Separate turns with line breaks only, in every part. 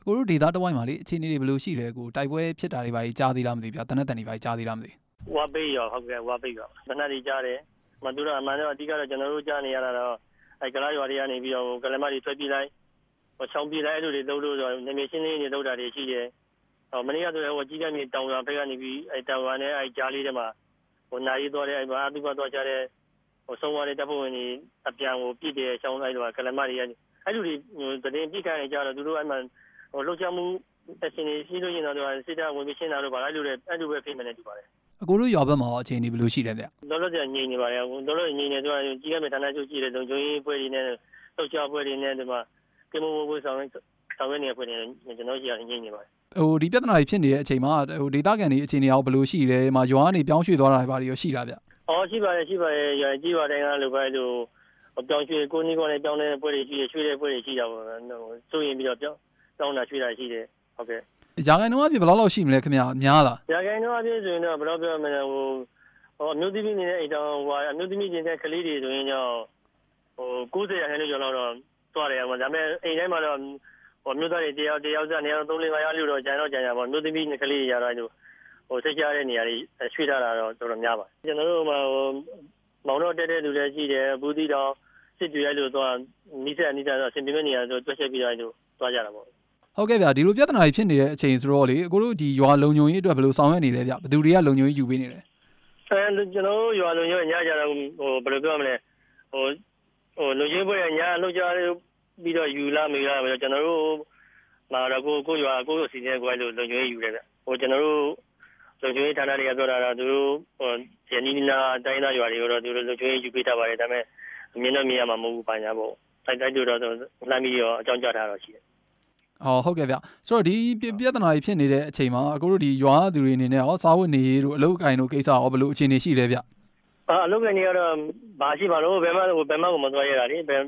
ကိုတို့ဒေတာတစ်ဝိုင်းမှာလေအခြေအနေတွေဘယ်လိုရှိလဲကိုတိုက်ပွဲဖြစ်တာတွေပါကြားသေးလားမသိဘူးဗျာတနက်တန်တွေပါကြားသေးလားမသိ
ဝါပေးရောဟုတ်ကဲ့ဝါပေးရောတနက်တွေကြားတယ်မသူတို့အမှန်တော့အဓိကတော့ကျွန်တော်တို့ကြားနေရတာတော့ကလားရွာတွေကနေပြီးတော့ကလမတွေထွက်ပြေးလိုက်ချောင်းပြေးလိုက်အဲ့လိုတွေလုပ်လို့ဆိုနေမြေရှင်းနေလုပ်တာတွေရှိတယ်မနေ့ကဆိုလည်းကြီးကမြေတောင်ရွာဘက်ကနေပြီးတောင်ရွာနဲ့ကြားလေးတွေမှာနိုင်သွားတယ်အတူပါသွားကြတဲ့ဆုံးသွားတဲ့တပ်ဖွဲ့ဝင်တွေအပြန်ကိုပြစ်တယ်ချောင်းလိုက်တော့ကလမတွေအဲ့လိုတွေသတင်းပြစ်ခိုင်းနေကြတော့သူတို့အဲ့မှာလှုပ်ရှားမှုအစီအစဉ်ရှိလို့ရင်တော့စစ်တပ်ဝင်ပြီးရှင်းတာတော့ပါအဲ့လိုပဲဖြစ်မယ်နဲ့တူပါတယ်
အကိုတို့ရွာဘက်မှာအခြေအနေဘယ်လိုရှိလဲဗျ
လောလောဆယ်ငြိမ်နေပါတယ်လောလောဆယ်ငြိမ်နေတော့ကြီးကမြေဌာနချုပ်ရှိတဲ့လုံခြုံရေးပွဲတွေနဲ့လှုပ်ရှားပွဲတွေနဲ့ဒီမှာကင်မမိုးပွဲဆောင်ရွက်နေတဲ့ပွဲတွေကျွန်တော်ကြီးကငြိမ်နေပါတယ်
ဒီပြဿနာတွေဖြစ်နေတဲ့အချိန်မှာဒေတာကန်တွေအခြေအနေအောင်ဘယ်လိုရှိလဲမှာရွာကနေပြောင်းရွှေ့သွားတာတွေပါရောရှိလားဗျ
ရှိပါတယ်ကြီးပါတိုင်းကလိုပဲလို့ပြောင်းရွှေ့ကိုနီးကောနဲ့ပြောင်းတဲ့ပွဲတွေရှိတယ်ရွှေ့တဲ့ပွဲတွေရှိတာပေါ့စိုးရင်ပြီးတော့ပြောင်းတာရွှေ့တာရှိတယ်ဟုတ်ကဲ့
ရာခိုင်နှုန်းအပြည့်ဘယ်လောက်ရှိမလဲခင်ဗျာများလား
ရာခိုင်နှုန်းအပြည့်ဆိုရင်တော့ဘယ်လောက်ပြောမလဲအမျိုးသမီးနေတဲ့အိမ်တောင်အမျိုးသမီးချင်းတဲ့ကလေးတွေဆိုရင်တော့90ရာခိုင်နှုန်းကျော်လောက်တော့သွားတယ်ဒါပေမဲ့အိမ်တိုင်းမှာတော့မြို့သားတွေတယောက်စားနေရာ3-4 5လို့တော့ကြံရပါမြို့သမီးနဲ့ကလေးတွေရတော့စိတ်ချတဲ့နေရာတွေရွှေ့ထားတာတော့တော်တော်များပါတယ်ကျွန်တော်တို့မှာမောင်တော့တက်တဲ့လူလည်းရှိတယ်ဘူးသီးတောင်စစ်တွေလို့သွားနီးစပ်တော့အဆင်ပြေမဲ့နေရာဆိုတွက်ချက်ပြီးတော့သွားကြတာပေါ့
ဟုတ်ကဲ့ဗျာဒီလိုပြဿနာတွေဖြစ်နေတဲ့အချိန်ဆိုတော့လေအကိုတို့ဒီရွာလုံခြုံရေးအတွက်ဘယ်လိုဆောင်ရွက်နေလဲဗျဘယ်သူတွေကလုံခြုံရေးယူပေးနေလဲ
ကျွန်တော်ရွာလုံခြုံရေးညကြတော့ဘယ်လိုပြောမလဲလုံခြုံရေးပွဲညလှုပ်ကြပြီးတော့ယူလာမေးလာကျွန်တော်တို့မှာတော့ကိုရွာကိုအစီအစဉ်ကိုလို့လုံခြုံရေးယူတယ်ဗျကျွန်တော်တို့လုံခြုံရေးဌာနတွေကပြောတာတော့သူတို့ရနီနာတိုင်းသားရွာတွေတော့သူတို့လုံခြုံရေးယူပေးထားပါတယ်ဒါပေမဲ့မြင်တော့မြင်ရမှာမဟုတ်ဘူးပါညာပေါ့တိုက်တို့တော့လှမ်းပြီးတော့အကြောင်းကြားထားတော့ရှိတယ်
ဟုတ်ကဲ့ဗျဆိုတော့ဒီပြဿနာတွေဖြစ်နေတဲ့အချိန်မှာအကိုတို့ဒီရွာသူတွေအနေနဲ့ရောစားဝတ်နေရေးတို့အလုပ်အကိုင်တို့ကိစ္စရောဘယ်လိုအခြေအနေရှိလဲဗျ
အလုပ်ကိုင်တွေကတော့ဘာရှိပါလို့ဘယ်မှကိုမသွားရတာလေသွား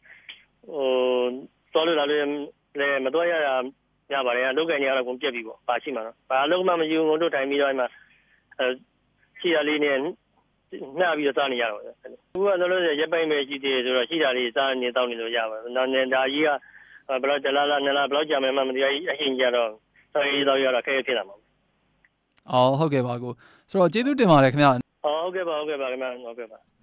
လို့လာလို့လည်းမသွားရတာညပါတယ်အလုပ်ကိုင်တွေကတော့ကုန်ပြက်ပြီပေါ့ဘာရှိမှာတော့ဘာအလုပ်မှမရှိဘူးငုံတို့ထိုင်ပြီးတော့အဲ့မှာရှိရလေးနဲ့နှာပြီးတော့စားနေရတော့အခုကလောလောဆယ်ရက်ပိုင်းပဲရှိသေးတယ်ဆိုတော့ရှိတာလေးစားနေတောင်းနေလို့ရပါတယ်နောက်နေဒါကြီးကဘယ်လောက်တလားနှစ်လားဘယ်လောက်ကြာမယ်မှမသိဘူးအရှင်ကြတော့စားရေးတော့ရတာခဲဖြစ်လာမှာ
ဟုတ်ကဲ့ပါကိုဆိုတော့ကျေးဇူးတင်ပါတယ်ခင်ဗျာ
ဟုတ်ကဲ့ပါခင်ဗျာဟုတ်ကဲ့ပါ